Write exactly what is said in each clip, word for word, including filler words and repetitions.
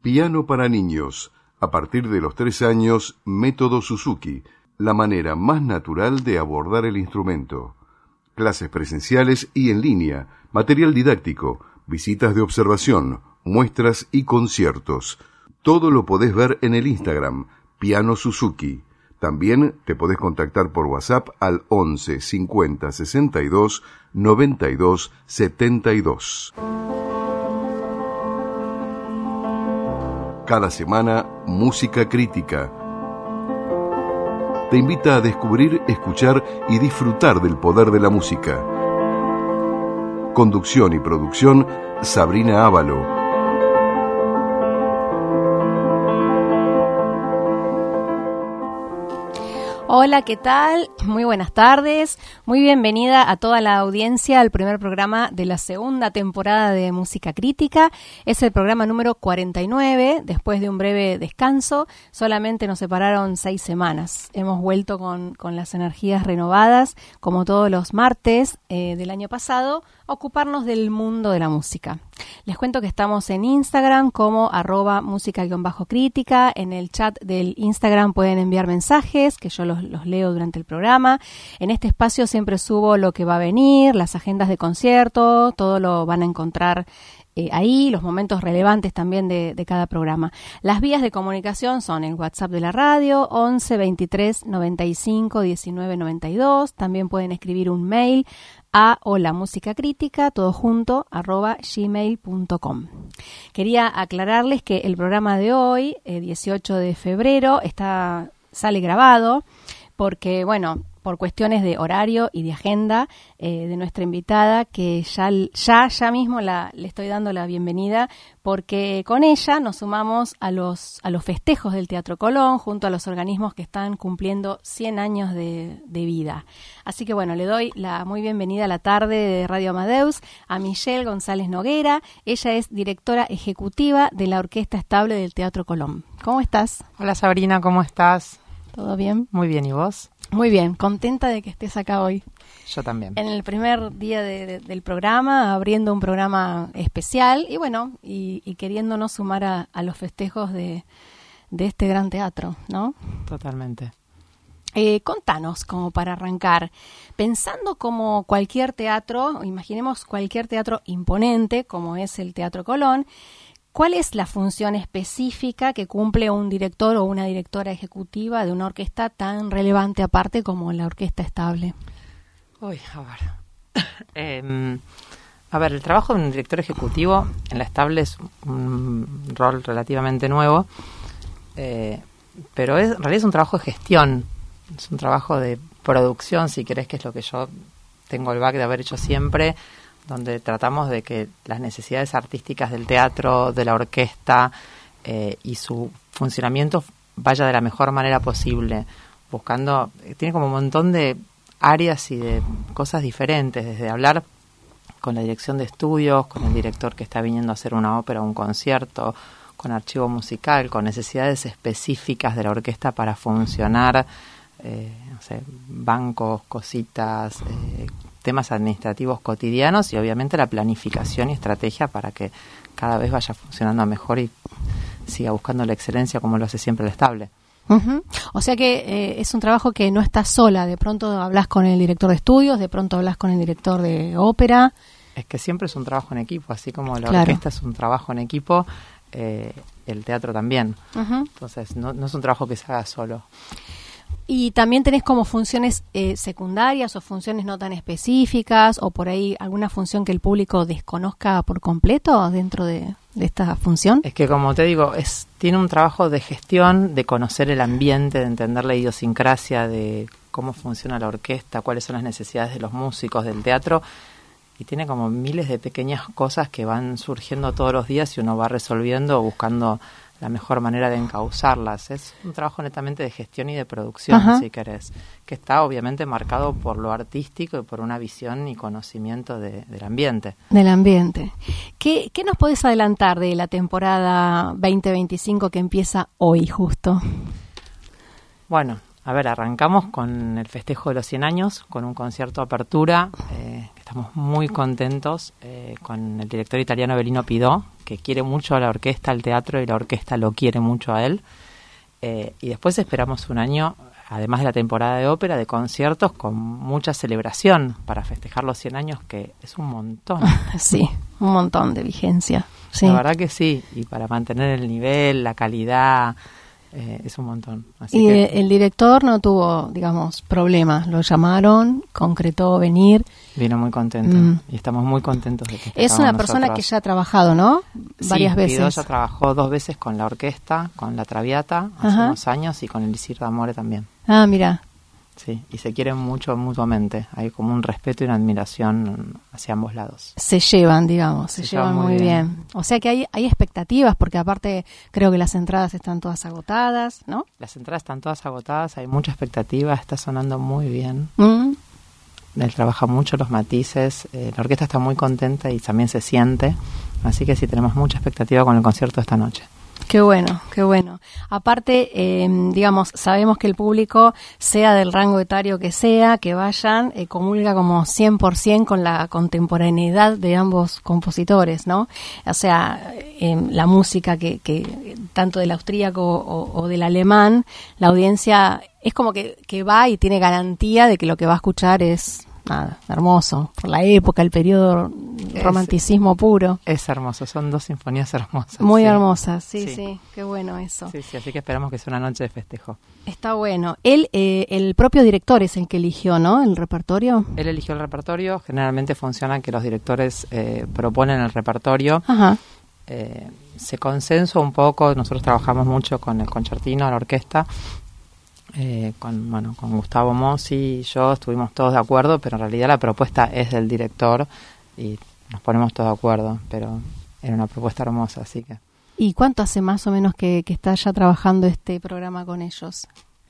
Piano para niños. A partir de los tres años, método Suzuki, la manera más natural de abordar el instrumento. Clases presenciales y en línea, material didáctico, visitas de observación, muestras y conciertos. Todo lo podés ver en el Instagram, Piano Suzuki. También te podés contactar por WhatsApp al once cincuenta sesenta y dos noventa y dos setenta y dos. Cada semana, Música Crítica. Te invita a descubrir, escuchar y disfrutar del poder de la música. Conducción y producción, Sabrina Ávalo. Hola, ¿qué tal? Muy buenas tardes. Muy bienvenida a toda la audiencia al primer programa de la segunda temporada de Música Crítica. Es el programa número cuarenta y nueve, después de un breve descanso. Solamente nos separaron seis semanas. Hemos vuelto con, con las energías renovadas, como todos los martes eh, del año pasado, a ocuparnos del mundo de la música. Les cuento que estamos en Instagram como arroba música-crítica. En el chat del Instagram pueden enviar mensajes, que yo los, los leo durante el programa. En este espacio siempre subo lo que va a venir, las agendas de concierto, todo lo van a encontrar eh, ahí, los momentos relevantes también de, de cada programa. Las vías de comunicación son el WhatsApp de la radio, once veintitrés noventa y cinco diecinueve noventa y dos. También pueden escribir un mail a hola música crítica, todo junto, arroba gmail punto com. Quería aclararles que el programa de hoy, eh, dieciocho de febrero, está sale grabado porque, bueno, por cuestiones de horario y de agenda eh, de nuestra invitada, que ya, ya, ya mismo la, le estoy dando la bienvenida, porque con ella nos sumamos a los, a los festejos del Teatro Colón, junto a los organismos que están cumpliendo cien años de, de vida. Así que bueno, le doy la muy bienvenida a la tarde de Radio Amadeus a Michelle González Noguera. Ella es directora ejecutiva de la Orquesta Estable del Teatro Colón. ¿Cómo estás? Hola Sabrina, ¿cómo estás? ¿Todo bien? Muy bien, ¿y vos? Muy bien, contenta de que estés acá hoy. Yo también. En el primer día de, de, del programa, abriendo un programa especial y bueno, y, y queriéndonos sumar a, a los festejos de, de este gran teatro, ¿no? Totalmente. Eh, contanos, como para arrancar, pensando como cualquier teatro, imaginemos cualquier teatro imponente como es el Teatro Colón, ¿cuál es la función específica que cumple un director o una directora ejecutiva de una orquesta tan relevante aparte como la Orquesta Estable? Uy, a ver. eh, a ver, el trabajo de un director ejecutivo en la Estable es un rol relativamente nuevo, eh, pero es, en realidad es un trabajo de gestión, es un trabajo de producción, si querés, que es lo que yo tengo el back de haber hecho siempre, donde tratamos de que las necesidades artísticas del teatro, de la orquesta eh, y su funcionamiento vaya de la mejor manera posible, buscando, tiene como un montón de áreas y de cosas diferentes, desde hablar con la dirección de estudios, con el director que está viniendo a hacer una ópera o un concierto, con archivo musical, con necesidades específicas de la orquesta para funcionar, eh, no sé, bancos, cositas, eh, temas administrativos cotidianos y obviamente la planificación y estrategia para que cada vez vaya funcionando mejor y siga buscando la excelencia como lo hace siempre el Estable. Uh-huh. O sea que eh, es un trabajo que no estás sola, de pronto hablas con el director de estudios, de pronto hablas con el director de ópera. Es que siempre es un trabajo en equipo, así como la claro. orquesta es un trabajo en equipo, eh, el teatro también. Uh-huh. Entonces no, no es un trabajo que se haga solo. Y también tenés como funciones eh, secundarias o funciones no tan específicas o por ahí alguna función que el público desconozca por completo dentro de, de esta función. Es que como te digo, es tiene un trabajo de gestión, de conocer el ambiente, de entender la idiosincrasia de cómo funciona la orquesta, cuáles son las necesidades de los músicos, del teatro, y tiene como miles de pequeñas cosas que van surgiendo todos los días y uno va resolviendo o buscando la mejor manera de encauzarlas. Es un trabajo netamente de gestión y de producción, Ajá. si querés, que está obviamente marcado por lo artístico y por una visión y conocimiento de, del ambiente. Del ambiente. ¿Qué, qué nos podés adelantar de la temporada veinte veinticinco que empieza hoy justo? Bueno, A ver, arrancamos con el festejo de los cien años, con un concierto apertura, eh, que estamos muy contentos, eh, con el director italiano Belino Pidó, que quiere mucho a la orquesta, al teatro, y la orquesta lo quiere mucho a él. Eh, y después esperamos un año, además de la temporada de ópera, de conciertos con mucha celebración para festejar los cien años, que es un montón. Sí, un montón de vigencia. Sí. La verdad que sí, y para mantener el nivel, la calidad... Eh, es un montón. Así y que el director no tuvo, digamos, problemas. Lo llamaron, concretó venir. vino muy contento Mm. y estamos muy contentos de que esté Es con una persona nosotros. que ya ha trabajado, ¿no? Varias sí, veces. Pidó ya trabajó dos veces con la orquesta, con la Traviata hace Ajá. unos años y con el Isir d'Amore también. Ah, mira. Sí, y se quieren mucho mutuamente. Hay como un respeto y una admiración hacia ambos lados. Se llevan, digamos, se, Se llevan, llevan muy muy bien. bien. O sea que hay, hay expectativas, porque aparte creo que las entradas están todas agotadas, ¿no? Las entradas están todas agotadas, hay mucha expectativa, está sonando muy bien. Mm. Él trabaja mucho los matices, eh, la orquesta está muy contenta y también se siente. Así que sí, tenemos mucha expectativa con el concierto de esta noche. Qué bueno, qué bueno. Aparte, eh, digamos, sabemos que el público, sea del rango etario que sea, que vayan, eh, comulga como cien por ciento con la contemporaneidad de ambos compositores, ¿no? O sea, eh, la música que, que tanto del austríaco o, o del alemán, la audiencia es como que, que va y tiene garantía de que lo que va a escuchar es... Nada, hermoso, por la época, el periodo, Es- romanticismo puro. Es hermoso, son dos sinfonías hermosas. Muy sí. hermosas, sí, sí, Sí. qué bueno eso. Sí, sí, así que esperamos que sea una noche de festejo. Está bueno. Él, eh, el propio director es el que eligió, ¿no? El repertorio. Él eligió el repertorio, generalmente funciona que los directores eh, proponen el repertorio, Ajá. eh, se consensuó un poco, nosotros trabajamos mucho con el concertino, la orquesta, eh, con, bueno, con Gustavo Mossi y yo estuvimos todos de acuerdo, pero en realidad la propuesta es del director y nos ponemos todos de acuerdo, pero era una propuesta hermosa, así que... ¿Y cuánto hace más o menos que, que está ya trabajando este programa con ellos?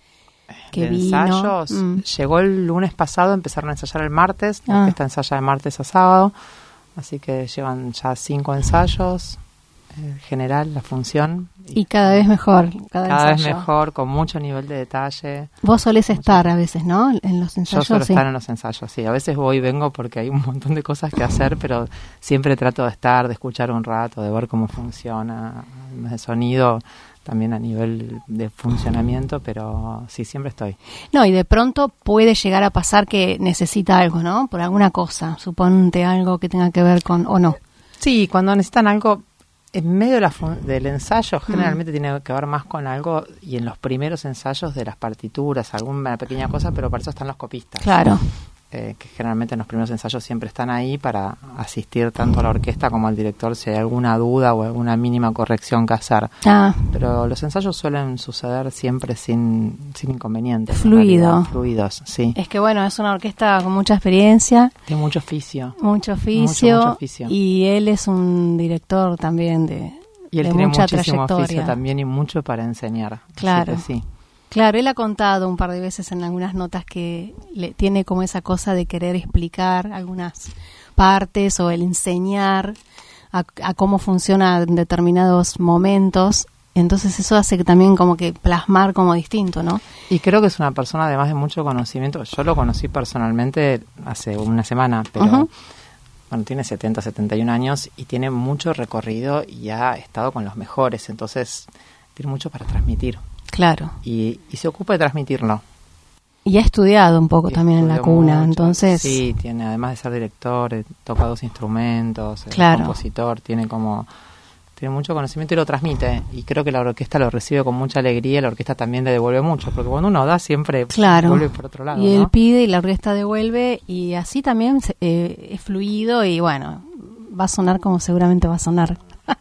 Que de vino. ensayos, Mm. llegó el lunes pasado, empezaron a ensayar el martes, la Ah. orquesta ensaya de martes a sábado, así que llevan ya cinco ensayos, en general, la función. Y cada vez mejor, cada, cada vez ensayo. mejor, con mucho nivel de detalle. Vos solés estar a veces, ¿no? En los Yo ensayos. suelo sí. estar en los ensayos, sí. A veces voy y vengo porque hay un montón de cosas que hacer, pero siempre trato de estar, de escuchar un rato, de ver cómo funciona el sonido, también a nivel de funcionamiento, pero sí, siempre estoy. No, y de pronto puede llegar a pasar que necesita algo, ¿no? Por alguna cosa, suponte algo que tenga que ver con, o no. Sí, cuando necesitan algo, en medio de la fun- del ensayo, generalmente tiene que ver más con algo, y en los primeros ensayos de las partituras, alguna pequeña cosa, pero para eso están los copistas. Claro. Eh, que generalmente en los primeros ensayos siempre están ahí para asistir tanto a la orquesta como al director si hay alguna duda o alguna mínima corrección que hacer. Ah, Pero los ensayos suelen suceder siempre sin, sin inconvenientes. en Fluido. realidad, Fluidos, sí. es que bueno, es una orquesta con mucha experiencia, De mucho oficio. mucho oficio, Mucho, mucho oficio. y él es un director también de, Y él de tiene mucha muchísimo oficio trayectoria. también y mucho para enseñar. Así Claro. que sí. Claro, él ha contado un par de veces en algunas notas que le tiene como esa cosa de querer explicar algunas partes o el enseñar a, a cómo funciona en determinados momentos. Entonces eso hace que también como que plasmar como distinto, ¿no? Y creo que es una persona además de mucho conocimiento. Yo lo conocí personalmente hace una semana, pero Ujú. bueno, tiene setenta, setenta y un años y tiene mucho recorrido y ha estado con los mejores. Entonces tiene mucho para transmitir Claro. y, y se ocupa de transmitirlo. Y ha estudiado un poco Y también en la estudió cuna, mucho. entonces... Sí, tiene, además de ser director, eh, toca dos instrumentos, es Claro. compositor, tiene como... Tiene mucho conocimiento y lo transmite. Y creo que la orquesta lo recibe con mucha alegría y la orquesta también le devuelve mucho. Porque cuando uno da, siempre Claro. vuelve por otro lado, Y él ¿no? pide y la orquesta devuelve, y así también se- eh, es fluido y bueno, va a sonar como seguramente va a sonar.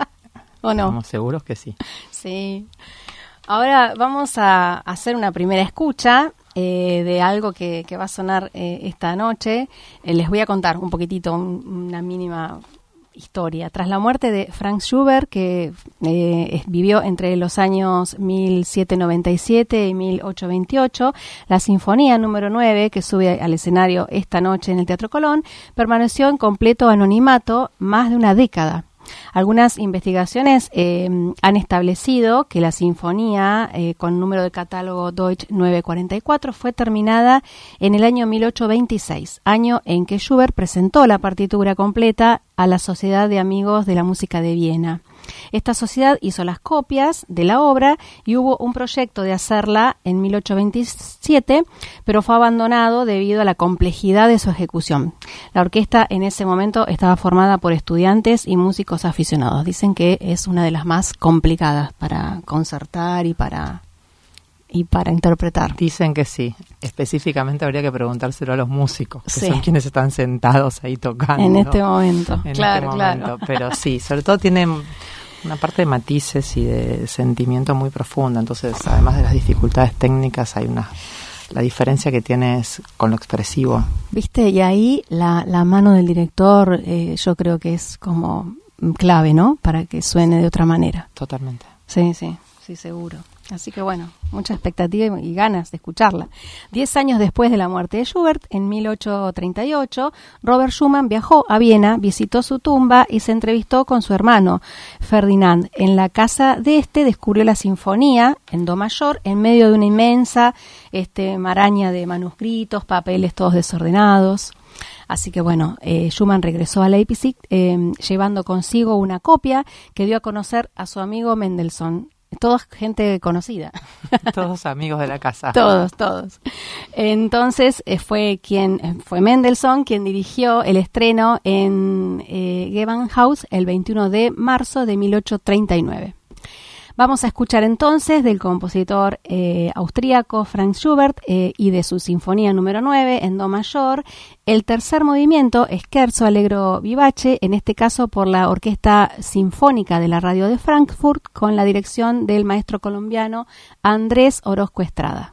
¿O no? Estamos seguros que sí. Sí. Ahora vamos a hacer una primera escucha eh, de algo que, que va a sonar eh, esta noche. Eh, les voy a contar un poquitito, un- una mínima historia. Tras la muerte de Franz Schubert, que eh, es- vivió entre los años mil setecientos noventa y siete y mil ochocientos veintiocho, la Sinfonía número nueve, que sube al escenario esta noche en el Teatro Colón, permaneció en completo anonimato más de una década. Algunas investigaciones eh, han establecido que la sinfonía eh, con número de catálogo Deutsch novecientos cuarenta y cuatro fue terminada en el año mil ochocientos veintiséis, año en que Schubert presentó la partitura completa a la Sociedad de Amigos de la Música de Viena. Esta sociedad hizo las copias de la obra y hubo un proyecto de hacerla en mil ochocientos veintisiete, pero fue abandonado debido a la complejidad de su ejecución. La orquesta en ese momento estaba formada por estudiantes y músicos aficionados. Dicen que es una de las más complicadas para concertar y para, y para interpretar. Dicen que sí. Específicamente habría que preguntárselo a los músicos, que sí. son quienes están sentados ahí tocando. En este momento, en claro, este momento. claro. Pero sí, sobre todo tienen una parte de matices y de sentimiento muy profunda. Entonces, además de las dificultades técnicas, hay una... La diferencia que tiene es con lo expresivo. ¿Viste? Y ahí la, la mano del director eh, yo creo que es como clave, ¿no? Para que suene de otra manera. Totalmente. Sí, sí, sí, seguro. Así que bueno, mucha expectativa y ganas de escucharla. Diez años después de la muerte de Schubert, en mil ochocientos treinta y ocho, Robert Schumann viajó a Viena, visitó su tumba y se entrevistó con su hermano, Ferdinand. En la casa de este descubrió la sinfonía en do mayor en medio de una inmensa este, maraña de manuscritos, papeles todos desordenados. Así que bueno, eh, Schumann regresó a Leipzig eh, llevando consigo una copia que dio a conocer a su amigo Mendelssohn. Todos gente conocida. Todos amigos de la casa. Todos, todos. Entonces eh, fue quien fue Mendelssohn quien dirigió el estreno en eh, Gewandhaus el veintiuno de marzo de mil ochocientos treinta y nueve. Vamos a escuchar entonces del compositor eh, austríaco Franz Schubert eh, y de su sinfonía número nueve en do mayor, el tercer movimiento, Scherzo Allegro Vivace, en este caso por la Orquesta Sinfónica de la Radio de Frankfurt, con la dirección del maestro colombiano Andrés Orozco Estrada.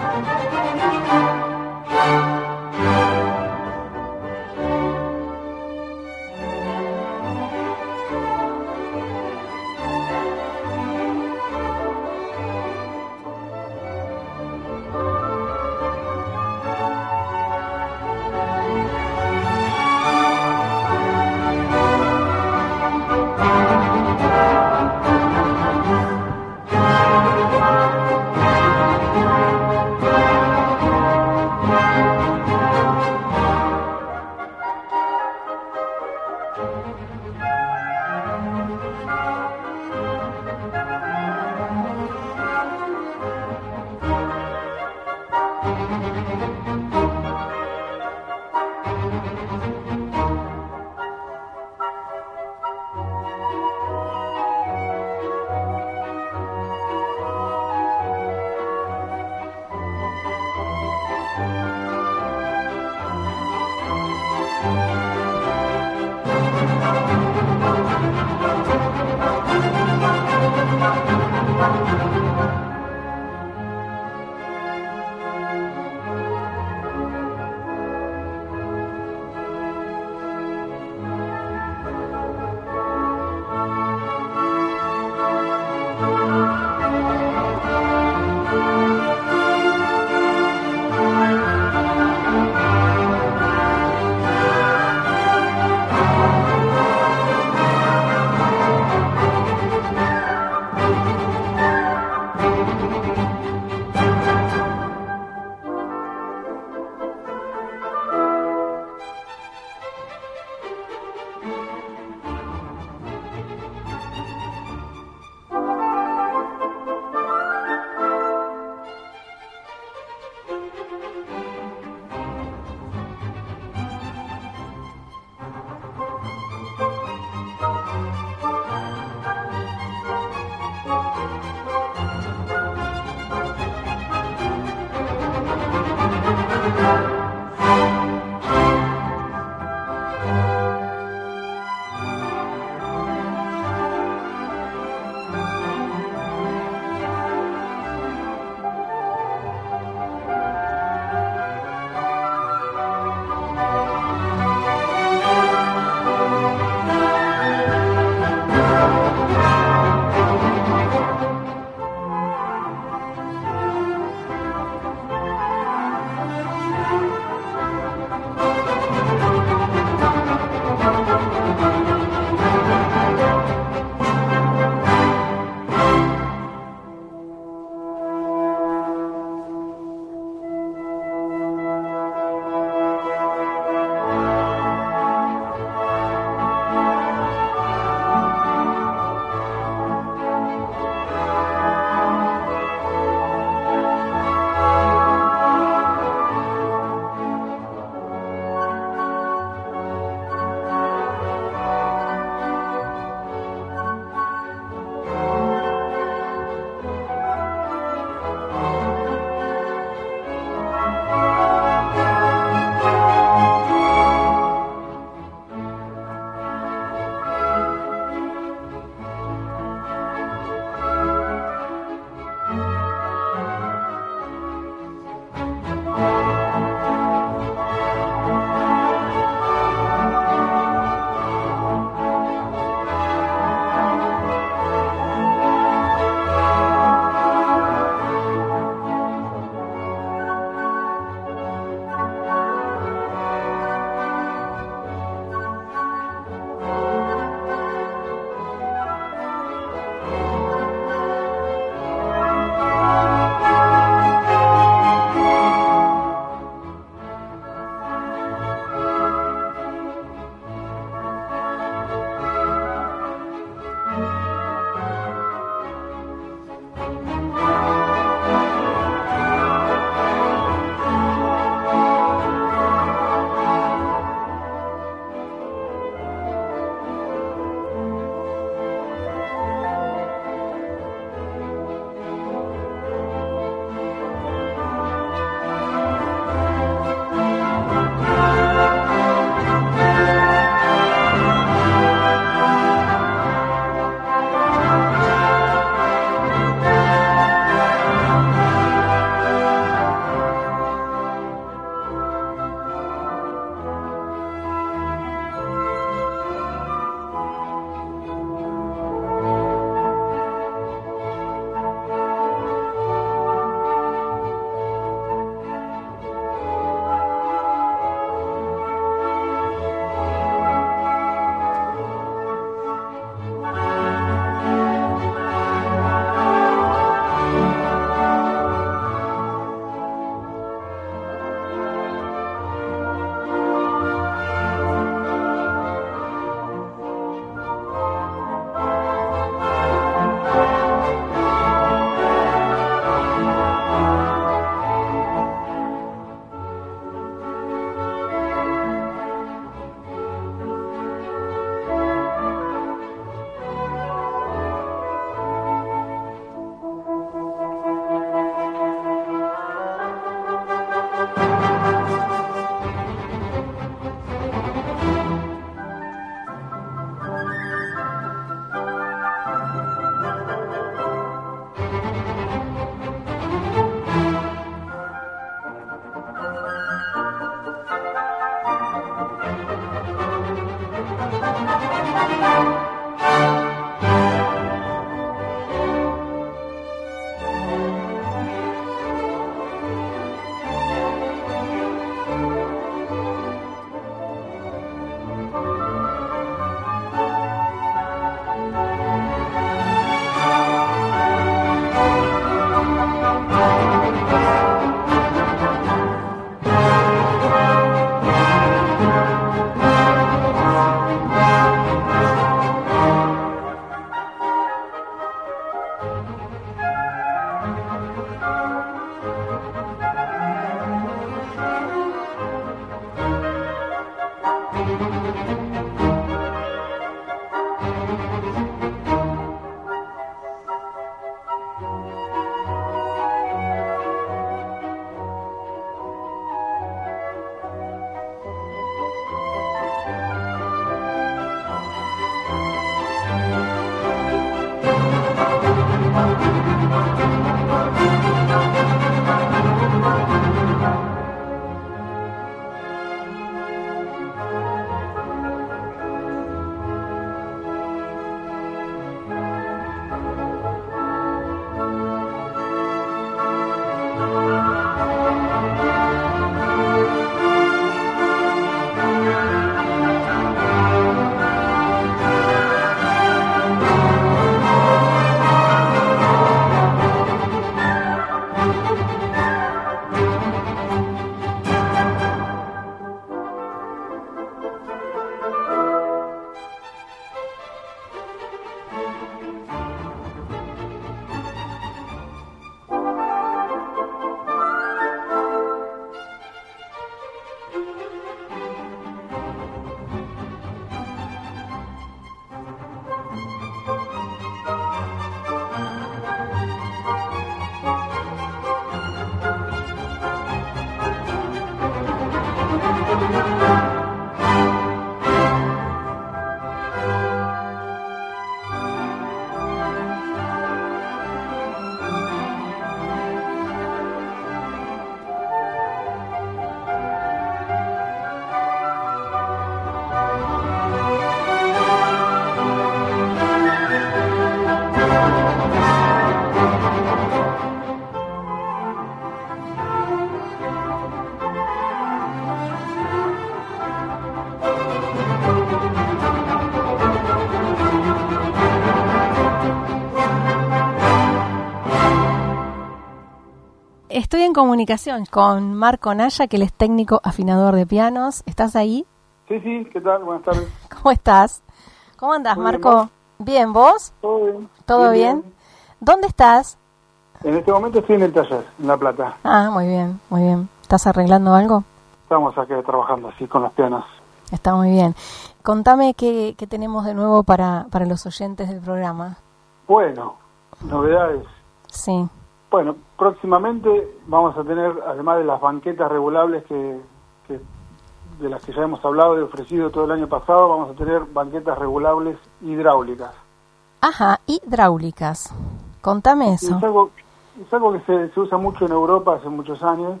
Estoy en comunicación con Marco Naya, que él es técnico afinador de pianos. ¿Estás ahí? Sí, sí, ¿qué tal? Buenas tardes. ¿Cómo estás? ¿Cómo andás, Muy Marco? Bien, ¿vos? Todo bien. ¿Todo bien? bien? ¿Dónde estás? En este momento estoy en el taller, en La Plata. Ah, muy bien, muy bien. ¿Estás arreglando algo? Estamos aquí trabajando así con los pianos. Está muy bien. Contame qué, qué tenemos de nuevo para, para los oyentes del programa. Bueno, novedades. Sí. Bueno, próximamente vamos a tener, además de las banquetas regulables que, que de las que ya hemos hablado y ofrecido todo el año pasado, vamos a tener banquetas regulables hidráulicas. Ajá, hidráulicas. Contame eso. Es algo, es algo que se, se usa mucho en Europa hace muchos años.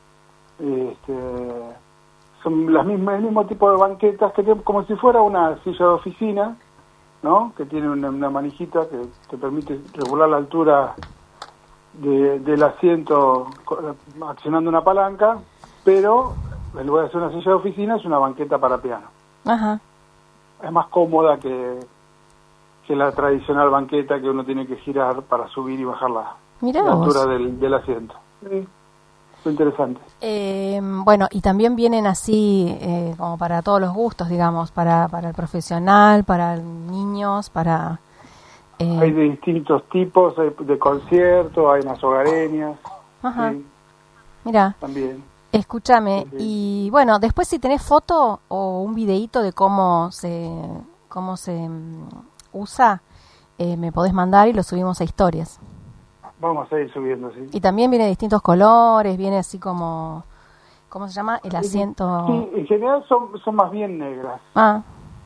Este, son las mismas, el mismo tipo de banquetas que tienen, como si fuera una silla de oficina, ¿no? Que tiene una, una manijita que te permite regular la altura de, del asiento accionando una palanca, pero en lugar de ser una silla de oficina es una banqueta para piano. Ajá. Es más cómoda que, que la tradicional banqueta que uno tiene que girar para subir y bajar la, Mirá la vos. altura del, del asiento. Sí, es interesante. Eh, bueno, y también vienen así eh, como para todos los gustos, digamos, para, para el profesional, para niños, para... Eh... Hay de distintos tipos, hay de concierto, hay unas hogareñas. Ajá. Sí, mira, también. Escúchame, Sí. y bueno, después si tenés foto o un videíto de cómo se cómo se um, usa, eh, me podés mandar y lo subimos a historias. Vamos a ir subiendo, sí. Y también viene de distintos colores, viene así como, ¿cómo se llama? El asiento. Sí, en general son, son más bien negras, Ah,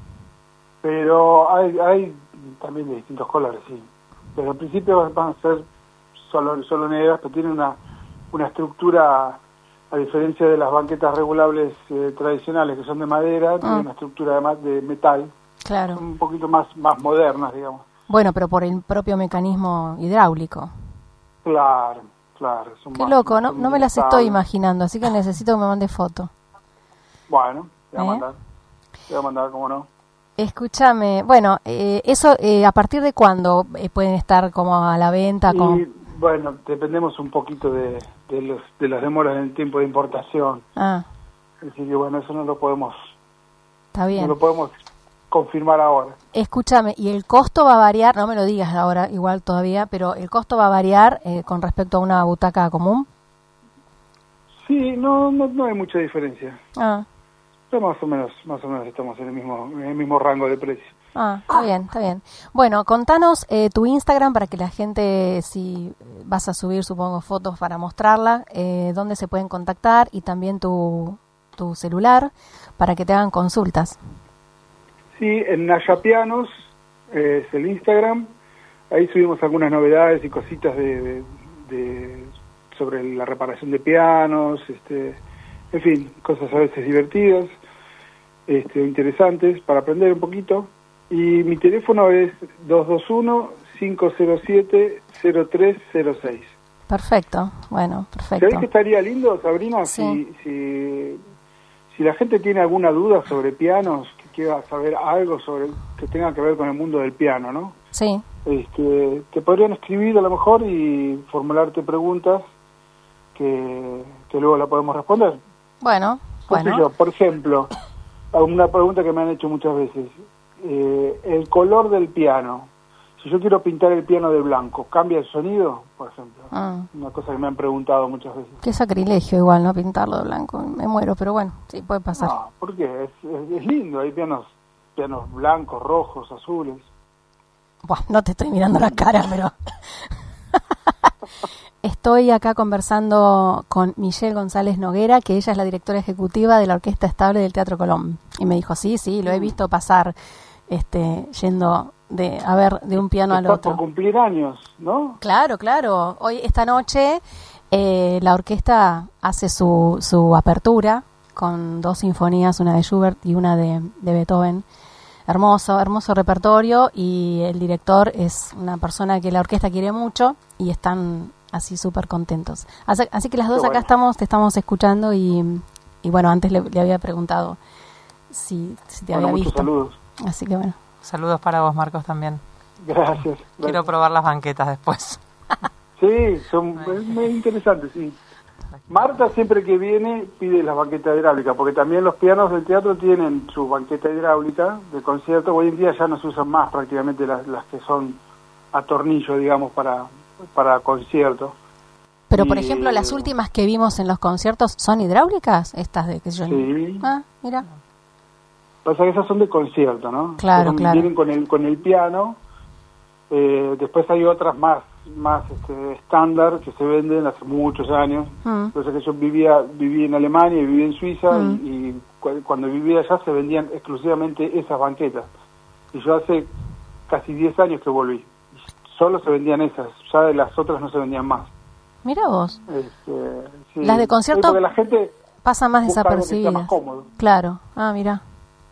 pero hay, hay también de distintos colores, sí. Pero al principio van a ser solo, solo negras, pero tienen una, una estructura, a diferencia de las banquetas regulables eh, tradicionales que son de madera, ah. tienen una estructura además de metal, claro. son un poquito más, más modernas, digamos. Bueno, pero por el propio mecanismo hidráulico. Claro, claro. Son Qué más- loco, no, son no me las estables. estoy imaginando, así que necesito que me mande foto. Bueno, te voy a ¿Eh? mandar. Te voy a mandar, cómo no. Escúchame, bueno, eh, eso, eh, ¿a partir de cuándo eh, pueden estar como a la venta? Como... Y bueno, dependemos un poquito de, de, los, de las demoras en el tiempo de importación. Ah, Así que bueno, eso no lo podemos, está no bien. lo podemos confirmar ahora. Escúchame, ¿y el costo va a variar? No me lo digas ahora, igual todavía, pero ¿el costo va a variar eh, con respecto a una butaca común? Sí, no, no, no hay mucha diferencia. Ah, Pero más o menos, más o menos estamos en el mismo, en el mismo rango de precio. Ah, está bien, está bien. Bueno, contanos eh, tu Instagram para que la gente, si vas a subir, supongo, fotos para mostrarla, eh, dónde se pueden contactar y también tu, tu celular para que te hagan consultas. Sí, en Naya Pianos eh, es el Instagram. Ahí subimos algunas novedades y cositas de, de, de sobre la reparación de pianos, este, en fin, cosas a veces divertidas, este, interesantes para aprender un poquito. Y mi teléfono es dos dos uno, cinco cero siete, cero tres cero seis. Perfecto, bueno, perfecto. ¿Sabés que estaría lindo, Sabrina? Sí. Si, si, si la gente tiene alguna duda sobre pianos, que quiera saber algo sobre que tenga que ver con el mundo del piano, ¿no? Sí. Este, te podrían escribir a lo mejor y formularte preguntas que, que luego la podemos responder. Bueno, bueno. Yo, por ejemplo, una pregunta que me han hecho muchas veces. Eh, el color del piano. Si yo quiero pintar el piano de blanco, ¿cambia el sonido? Por ejemplo. Ah. Una cosa que me han preguntado muchas veces. Qué sacrilegio igual, ¿no? Pintarlo de blanco. Me muero, pero bueno, sí, puede pasar. No, ¿por qué? Es, es, es lindo. Hay pianos, pianos blancos, rojos, azules. Buah, no te estoy mirando la cara, pero... Estoy acá conversando con Michelle González Noguera, que ella es la directora ejecutiva de la Orquesta Estable del Teatro Colón. Y me dijo, sí, sí, lo he visto pasar, este, yendo de a ver de un piano al Está otro. por cumplir años, ¿no? Claro, claro. Hoy, esta noche, eh, la orquesta hace su, su apertura con dos sinfonías, una de Schubert y una de, de Beethoven. Hermoso, hermoso repertorio, y el director es una persona que la orquesta quiere mucho y están así súper contentos. Así, así que las dos Qué acá bueno. estamos, te estamos escuchando y, y bueno, antes le, le había preguntado si, si te Bueno, había muchos visto. saludos. Así que bueno. Saludos para vos, Marcos, también. Gracias. Quiero gracias. probar las banquetas después. Sí, son es muy interesantes, sí. Marta siempre que viene pide las banquetas hidráulicas, porque también los pianos del teatro tienen su banqueta hidráulica de concierto. Hoy en día ya no se usan más prácticamente las, las que son a tornillo, digamos, para, para concierto. Pero, por Y- ejemplo, las últimas que vimos en los conciertos, ¿son hidráulicas? Estas de que yo... Sí. Ah, mira. Pasa que esas son de concierto, ¿no? Claro, Son- claro. Vienen con el, con el piano. Eh, después hay otras más más este, estándar que se venden hace muchos años. Mm. Entonces que yo vivía viví en Alemania y viví en Suiza Mm. y, y cu- cuando vivía allá se vendían exclusivamente esas banquetas. Y yo hace casi diez años que volví. Solo se vendían esas, ya de las otras no se vendían más. Mira vos. Este, sí. Las de concierto Sí, porque la gente Pasan más busca algo que sea desapercibidas. más cómodo. Claro. Ah, mira.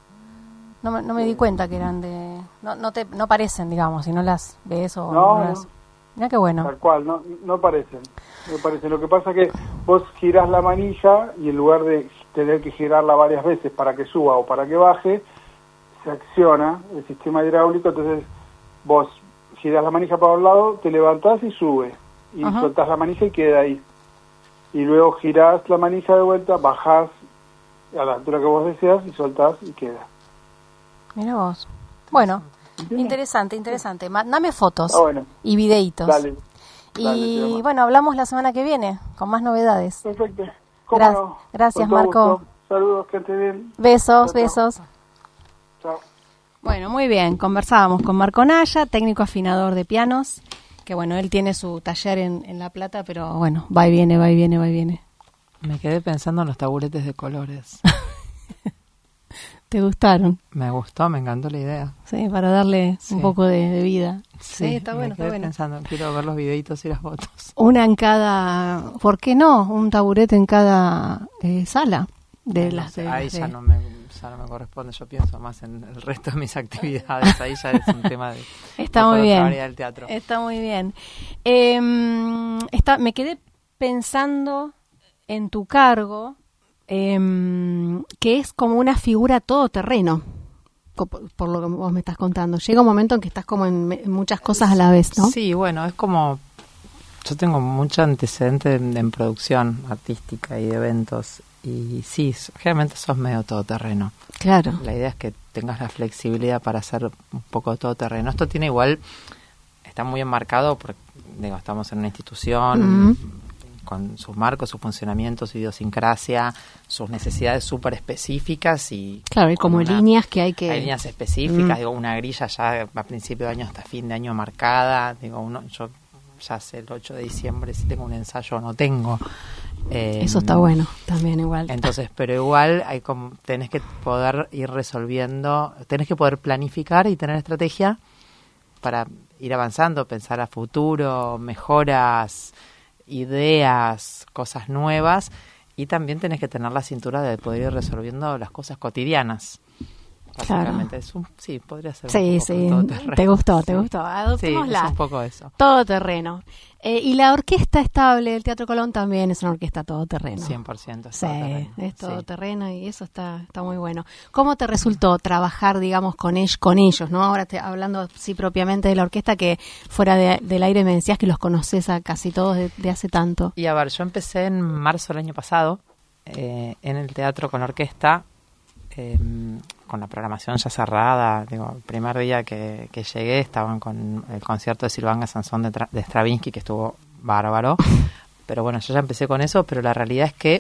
No me, no me di cuenta que eran de... No, no, te, no parecen, digamos, si no las ves o... No, las... no. Mira qué bueno. Tal cual, no, no parecen, no parecen. Lo que pasa es que vos girás la manilla y en lugar de tener que girarla varias veces para que suba o para que baje, se acciona el sistema hidráulico, entonces vos girás la manija para un lado, te levantás y sube, y Ajá. soltás la manija y queda ahí. Y luego girás la manija de vuelta, bajás a la altura que vos deseas y soltás y queda. Mira vos. Bueno, Bien. interesante, interesante. Mandame fotos Ah, bueno. y videitos. Dale. Y Dale, te lo mando. bueno, hablamos la semana que viene con más novedades. Perfecto. ¿Cómo Gra- no? gracias, Con todo Marco. gusto. Saludos, que estés bien. Besos, Chao, chao. besos. Chao. Bueno, muy bien. Conversábamos con Marco Naya, técnico afinador de pianos, que bueno, él tiene su taller en, en La Plata, pero bueno, va y viene, va y viene, va y viene. Me quedé pensando en los taburetes de colores. ¿Te gustaron? Me gustó, me encantó la idea. Sí, para darle Sí. un poco de, de vida. Sí, está me bueno, está quedé bueno. pensando, quiero ver los videitos y las fotos. Una en cada, ¿por qué no? Un taburete en cada eh, sala de No las sé, de- ahí de- ya no, me, ya no me corresponde, yo pienso más en el resto de mis actividades, ahí ya es un tema de... Está de muy otra bien. área del teatro. Está muy bien. Eh, está, me quedé pensando en tu cargo, eh, que es como una figura todoterreno, co- por, por lo que vos me estás contando. Llega un momento en que estás como en, me- en muchas cosas a la vez, ¿no? Sí, bueno, es como... Yo tengo mucho antecedente en, en producción artística y de eventos, y sí, generalmente sos medio todoterreno. Claro. La idea es que tengas la flexibilidad para hacer un poco todoterreno. Esto tiene igual, está muy enmarcado porque, digo, estamos en una institución, Mm. con sus marcos, su funcionamiento, su idiosincrasia, sus necesidades súper específicas. Y claro, y como una, líneas que hay que... Hay líneas específicas, Mm. digo, una grilla ya a principio de año hasta fin de año marcada, digo, uno, yo ya sé el ocho de diciembre si tengo un ensayo o no tengo. Eh, Eso está bueno, también igual. Entonces, pero igual hay como, tenés que poder ir resolviendo, tenés que poder planificar y tener estrategia para ir avanzando, pensar a futuro, mejoras, ideas, cosas nuevas, y también tenés que tener la cintura de poder ir resolviendo las cosas cotidianas. Básicamente, Claro. es un, sí, podría ser Sí, un poco sí, todoterreno. te gustó, te Sí. gustó. Sí, Adoptémosla. es un poco eso. Todo terreno. Eh, y la orquesta estable del Teatro Colón también es una orquesta todoterreno. cien por ciento. Sí, todoterreno. es Sí. todoterreno y eso está está muy bueno. ¿Cómo te resultó trabajar, digamos, con ellos, con ellos, no? Ahora te, hablando sí propiamente de la orquesta, que fuera de, del aire me decías que los conoces a casi todos de, de hace tanto. Y a ver, yo empecé en marzo del año pasado eh, en el teatro con la orquesta, eh, con la programación ya cerrada. Digo, el primer día que, que llegué estaban con el concierto de Silvanga Sansón de, Tra- de Stravinsky, que estuvo bárbaro. Pero bueno, yo ya empecé con eso, pero la realidad es que,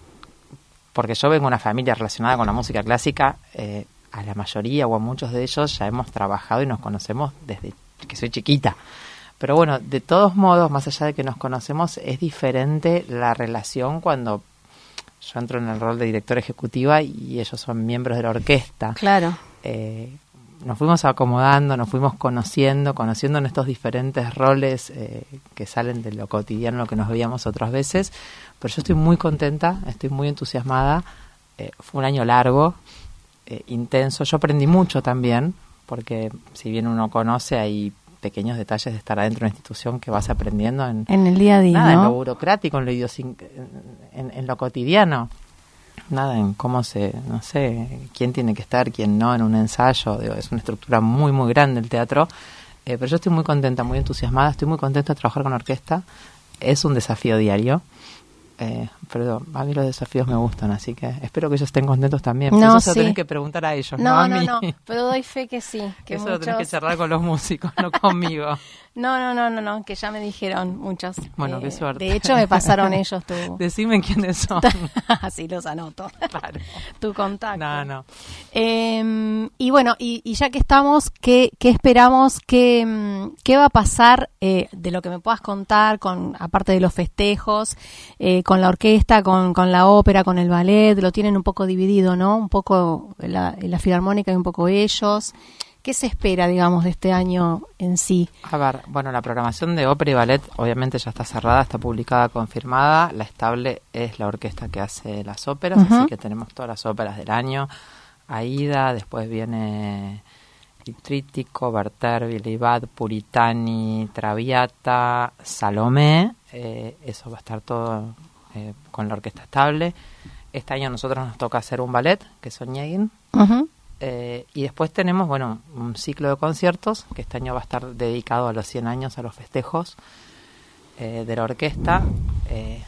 porque yo vengo de una familia relacionada con la música clásica, eh, a la mayoría o a muchos de ellos ya hemos trabajado y nos conocemos desde que soy chiquita. Pero bueno, de todos modos, más allá de que nos conocemos, es diferente la relación cuando yo entro en el rol de directora ejecutiva y ellos son miembros de la orquesta. Claro. Eh, nos fuimos acomodando, nos fuimos conociendo, conociendo en estos diferentes roles eh, que salen de lo cotidiano, lo que nos veíamos otras veces. Pero yo estoy muy contenta, estoy muy entusiasmada. Eh, fue un año largo, eh, intenso. Yo aprendí mucho también, porque si bien uno conoce, hay pequeños detalles de estar adentro de una institución que vas aprendiendo en, En el día a día, nada, ¿no? en lo burocrático, en lo idiosin- en, en lo cotidiano. Nada, en cómo se, no sé, quién tiene que estar, quién no en un ensayo. Digo, es una estructura muy, muy grande el teatro. Eh, pero yo estoy muy contenta, muy entusiasmada, estoy muy contenta de trabajar con orquesta. Es un desafío diario. Eh, pero a mí los desafíos me gustan, así que espero que ellos estén contentos también. Pero No, eso se lo sí. tenés que preguntar a ellos, no, No, a no, mí. no, pero doy fe que sí. Que Eso lo tenés que muchos- charlar con los músicos, no conmigo. No, no, no, no, no, que ya me dijeron muchos. Bueno, Eh, qué suerte. De hecho, me pasaron ellos tu... Decime quiénes son. Así los anoto. Claro. Tu contacto. No, no. Eh, y bueno, y, y ya que estamos, ¿qué, qué esperamos? ¿Qué, mm, qué va a pasar eh, de lo que me puedas contar, con aparte de los festejos, eh, con la orquesta, con, con la ópera, con el ballet? Lo tienen un poco dividido, ¿no? Un poco la, la filarmónica y un poco ellos. ¿Qué se espera, digamos, de este año en sí? A ver, bueno, la programación de ópera y ballet obviamente ya está cerrada, está publicada, confirmada. La estable es la orquesta que hace las óperas, Ujú. así que tenemos todas las óperas del año. Aida, después viene Il Trítico, Werther, Vivat, Puritani, Traviata, Salomé. Eh, eso va a estar todo eh, con la orquesta estable. Este año a nosotros nos toca hacer un ballet, que es Onegin. Ujú. Eh, y después tenemos, bueno, un ciclo de conciertos que este año va a estar dedicado a los cien años, a los festejos eh, de la orquesta. Eh,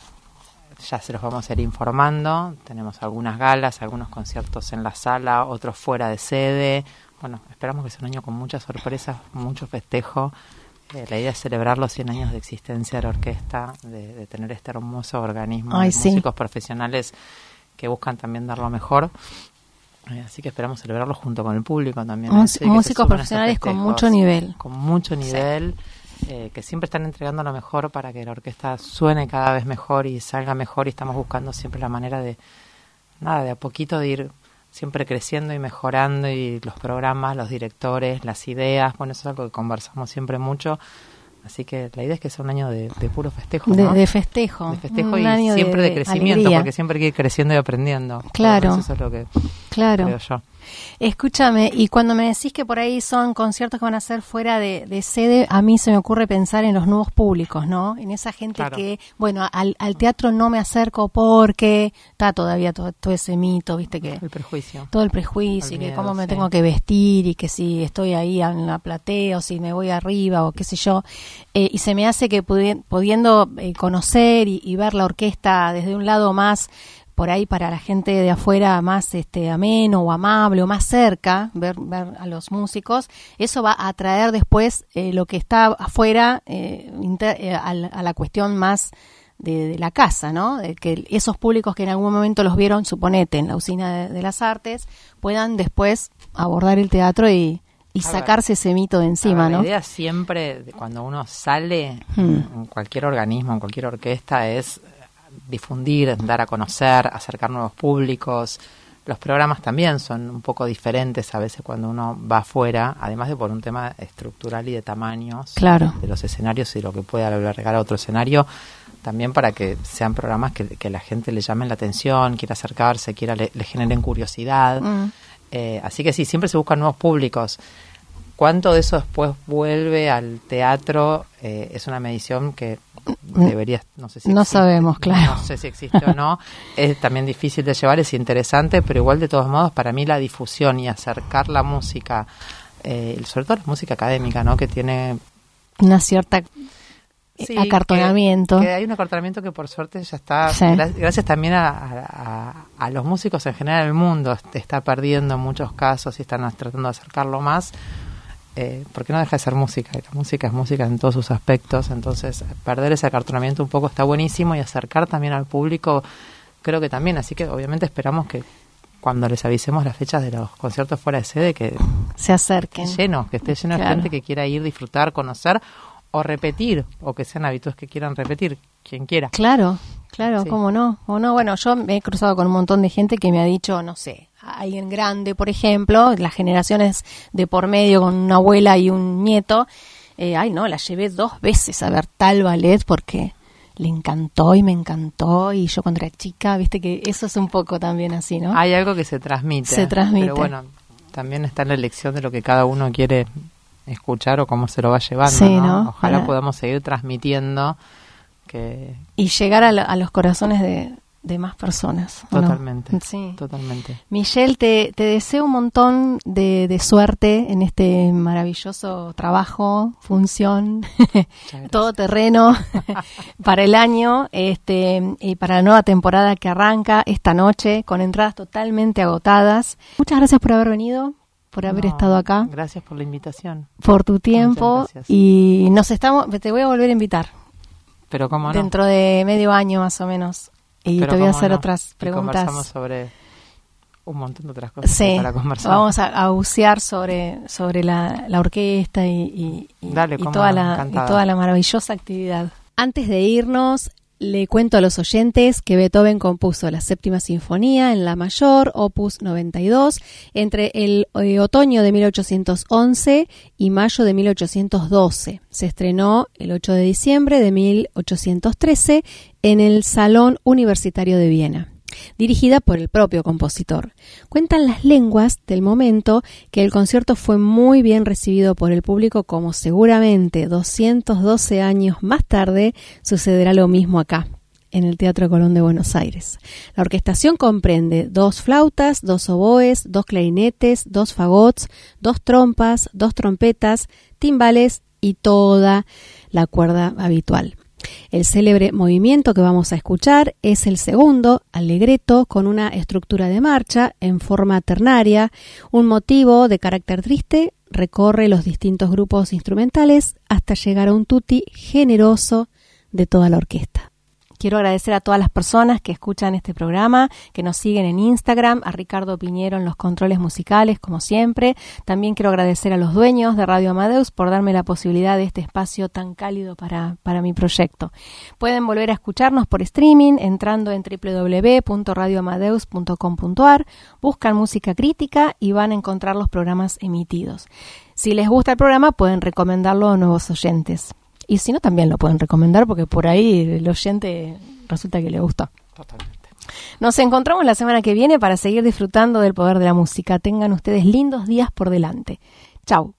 ya se los vamos a ir informando. Tenemos algunas galas, algunos conciertos en la sala, otros fuera de sede. Bueno, esperamos que sea un año con muchas sorpresas, mucho festejo. Eh, la idea es celebrar los cien años de existencia de la orquesta, de, de tener este hermoso organismo Ay, de sí. músicos profesionales que buscan también dar lo mejor. Eh, Así que esperamos celebrarlo junto con el público también. Mus- ¿eh? Sí, que se músicos sumen a estos profesionales con festejos, mucho nivel. Con mucho nivel, eh, que siempre están entregando lo mejor para que la orquesta suene cada vez mejor y salga mejor, y estamos buscando siempre la manera de, nada, de a poquito de ir siempre creciendo y mejorando, y los programas, los directores, las ideas, bueno, eso es algo que conversamos siempre mucho. Así que la idea es que sea un año de, de puro festejo, De, ¿no? de festejo. De festejo Un y año siempre de, crecimiento, alegría. porque siempre hay que ir creciendo y aprendiendo. Claro. Eso es lo que Claro. creo yo. Escúchame, y cuando me decís que por ahí son conciertos que van a ser fuera de, de sede, a mí se me ocurre pensar en los nuevos públicos, ¿no? En esa gente Claro. que, bueno, al, al teatro no me acerco porque está todavía todo, todo ese mito, ¿viste? Que El prejuicio. todo el prejuicio, El y que miedo, cómo me sí. tengo que vestir, y que si estoy ahí en la platea o si me voy arriba o qué sé yo. Eh, y se me hace que pudi- pudiendo eh, conocer y, y ver la orquesta desde un lado más, por ahí para la gente de afuera, más este ameno o amable o más cerca, ver, ver a los músicos, eso va a atraer después eh, lo que está afuera eh, inter- eh, a, la, a la cuestión más de, de la casa, ¿no? De que esos públicos que en algún momento los vieron, suponete, en la usina de, de las artes, puedan después abordar el teatro y, y sacarse ver, ese mito de encima, ver, ¿no? La idea siempre, de cuando uno sale hmm. en cualquier organismo, en cualquier orquesta, es difundir, dar a conocer, acercar nuevos públicos. Los programas también son un poco diferentes a veces cuando uno va afuera, además de por un tema estructural y de tamaños claro. de los escenarios y lo que puede albergar a otro escenario, también para que sean programas que, que la gente le llamen la atención, quiera acercarse, quiera le, le generen curiosidad. Mm. Eh, así que sí, siempre se buscan nuevos públicos. ¿Cuánto de eso después vuelve al teatro? Eh, es una medición que debería, no sé si no existe, sabemos, claro. No sé si existe o no. Es también difícil de llevar, es interesante, pero igual de todos modos, para mí la difusión y acercar la música, eh, sobre todo la música académica, ¿no? Que tiene una cierta sí, acartonamiento. Que, que hay un acartonamiento que por suerte ya está, sí. gracias, gracias también a, a, a los músicos en general del mundo, está perdiendo en muchos casos y están tratando de acercarlo más. Eh, porque no deja de ser música, y la música es música en todos sus aspectos, entonces perder ese acartonamiento un poco está buenísimo y acercar también al público creo que también, así que obviamente esperamos que cuando les avisemos las fechas de los conciertos fuera de sede que se acerquen, que esté lleno, que esté lleno claro. de gente que quiera ir, disfrutar, conocer o repetir, o que sean hábitos que quieran repetir, quien quiera. Claro, claro, sí. cómo no, o no, bueno, yo me he cruzado con un montón de gente que me ha dicho, no sé, alguien grande, por ejemplo, las generaciones de por medio con una abuela y un nieto, eh, ay no, la llevé dos veces a ver tal ballet porque le encantó y me encantó, y yo cuando era chica, viste que eso es un poco también así, ¿no? Hay algo que se transmite. Se transmite. Pero bueno, también está en la elección de lo que cada uno quiere escuchar o cómo se lo va llevando, sí, ¿no? ¿no? Ojalá Para... podamos seguir transmitiendo que... y llegar a, lo, a los corazones de, de más personas. Totalmente, ¿no? Sí. Totalmente. Michelle, te, te deseo un montón de, de suerte en este maravilloso trabajo, función, todo terreno para el año, este, y para la nueva temporada que arranca esta noche con entradas totalmente agotadas. Muchas gracias por haber venido, por haber no, estado acá. Gracias por la invitación. Por tu tiempo. Y nos estamos, te voy a volver a invitar. Pero cómo no. Dentro de medio año más o menos. Y Pero te voy a hacer no. otras preguntas. Y conversamos sobre un montón de otras cosas sí, para conversar. Vamos a, a bucear sobre, sobre la, la orquesta y, y, y, Dale, y, toda la, y toda la maravillosa actividad. Antes de irnos, le cuento a los oyentes que Beethoven compuso la séptima sinfonía en la mayor, opus noventa y dos, entre el eh, otoño de mil ochocientos once y mayo de mil ochocientos doce. Se estrenó el ocho de diciembre de mil ochocientos trece en el Salón Universitario de Viena, dirigida por el propio compositor. Cuentan las lenguas del momento que el concierto fue muy bien recibido por el público, como seguramente doscientos doce años más tarde sucederá lo mismo acá, en el Teatro Colón de Buenos Aires. La orquestación comprende dos flautas, dos oboes, dos clarinetes, dos fagots, dos trompas, dos trompetas, timbales y toda la cuerda habitual. El célebre movimiento que vamos a escuchar es el segundo, allegretto, con una estructura de marcha en forma ternaria. Un motivo de carácter triste recorre los distintos grupos instrumentales hasta llegar a un tutti generoso de toda la orquesta. Quiero agradecer a todas las personas que escuchan este programa, que nos siguen en Instagram, a Ricardo Piñero en los controles musicales, como siempre. También quiero agradecer a los dueños de Radio Amadeus por darme la posibilidad de este espacio tan cálido para, para mi proyecto. Pueden volver a escucharnos por streaming entrando en doble u doble u doble u punto radio amadeus punto com punto a r, buscan música crítica y van a encontrar los programas emitidos. Si les gusta el programa, pueden recomendarlo a nuevos oyentes. Y si no, también lo pueden recomendar porque por ahí el oyente resulta que le gustó. Totalmente. Nos encontramos la semana que viene para seguir disfrutando del poder de la música. Tengan ustedes lindos días por delante. Chau.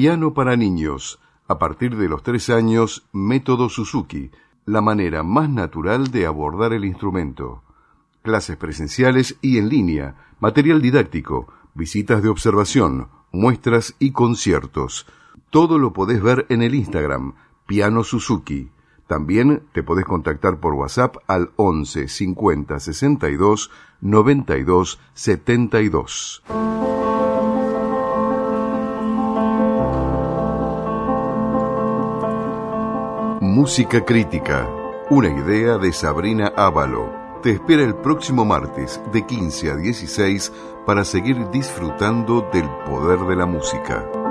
Piano para niños. A partir de los tres años, método Suzuki, la manera más natural de abordar el instrumento. Clases presenciales y en línea, material didáctico, visitas de observación, muestras y conciertos. Todo lo podés ver en el Instagram, Piano Suzuki. También te podés contactar por WhatsApp al once cincuenta sesenta y dos noventa y dos setenta y dos. Música crítica, una idea de Sabrina Ávalo. Te espera el próximo martes de quince a dieciséis para seguir disfrutando del poder de la música.